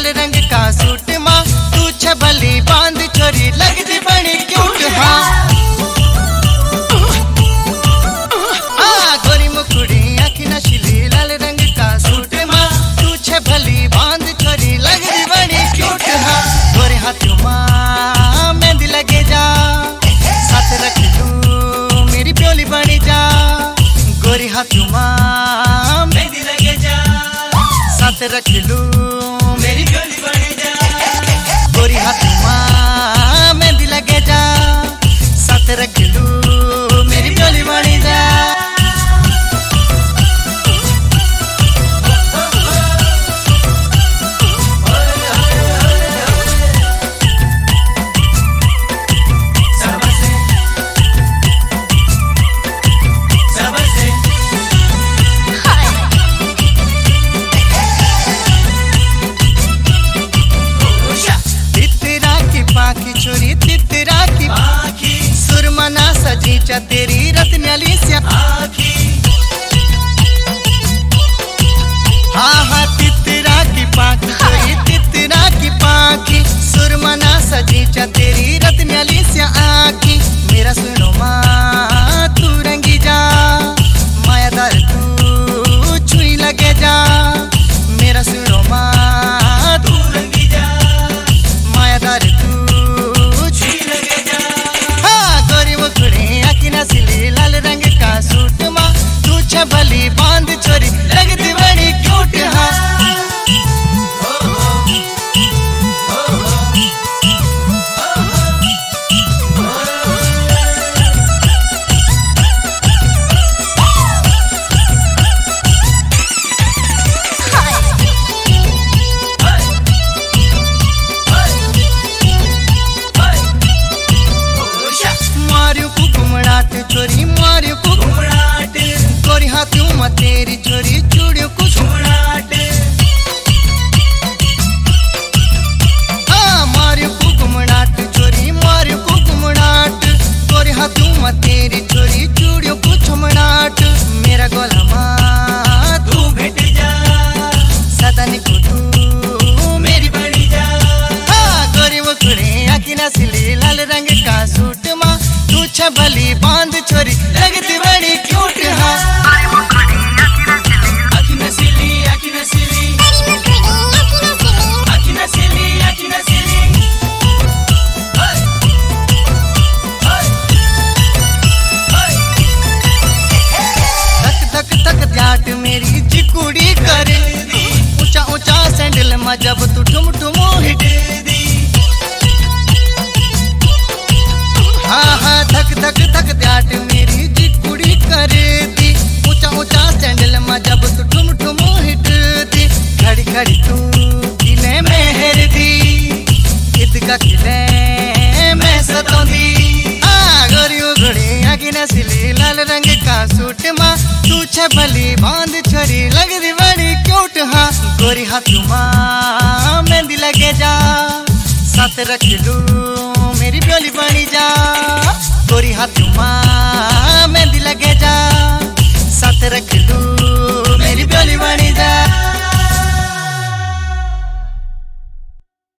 रंग का सूट माँ तू छबली बांध छोरी लगती बड़ी क्यूट हाँ गोरी मुकुड़ी आँखी नशीली लाल रंग का सूट माँ तू छबली बांध छोरी लगती बड़ी क्यूट हाँ गोरे हाथों माँ मेहंदी लगे जा साथ रख लूं मेरी प्योली बनी जा गोरी हाथों माँ मेहंदी लगे जा साथ रख लूं मेरी प्योली बनी जा गोरी हाथों माँ मेहंदी लगे जा साथ रख लूं मेरी प्योली बनी जा छोरी तितरा की आँखी सुरमना सजी चा तेरी रत्नाली से आँखी हाँ हाँ तितरा की पाखी छोरी तितरा की पाखी सुरमना सजी चा तेरी रत्नाली से आँखी मेरा सुनो माँ तू रंगी जा मायादार तू छुई लगे जा मेरा सुनो माँ तू रंगी जा मायादार तू नसीली लाल रंग का सूट माँ तू छबली बांध छोरी लगती बड़ी क्यूट हाँ छोरी मारियो को घुमड़ाट गोरी हाथों में तेरी छोरी चूड़ियों को घुमड़ाट हाँ मारियो को घुमड़ाट छोरी मारियो को घुमड़ाट गोरी हाथों में तेरी छोरी चूड़ियों को घुमड़ाट मेरा गोला माँ तू भेट जा सदन को तू मेरी बड़ी जा हाँ गोरी मुकुड़ी आँखी नसीली लाल रंग का सूट माँ तू छबली बांध छोरी लगती बड़ी क्यूट हाँ आँखी नसीली आँखी नसीली आँखी नसीली आँखी नसीली धक धक धक ध्याट मेरी चिकुड़ी करे ऊंचा ऊंचा सैंडल में जब तू ठुम ठुमो हिट दी हाँ हाँ धक धक धक ध्याट मेरी चिकुड़ी करे दी ऊंचा ऊंचा सैंडल में जब तू ठुम ठुमो हिट दी घड़ी घड़ी तू किले में हेर दी ईद का किले में सतोंदी गोरियो घड़ी आँखी नसीली लाल रंग का सूट माँ तू छबली बांध छोरी लगती बड़ी क्यूट हाँ गोरी हाथों माँ मेहंदी लगे जा साथ रख लूं मेरी प्योली बनी जा गोरी हाथों माँ मेहंदी लगे जा साथ रख लूं मेरी प्योली बनी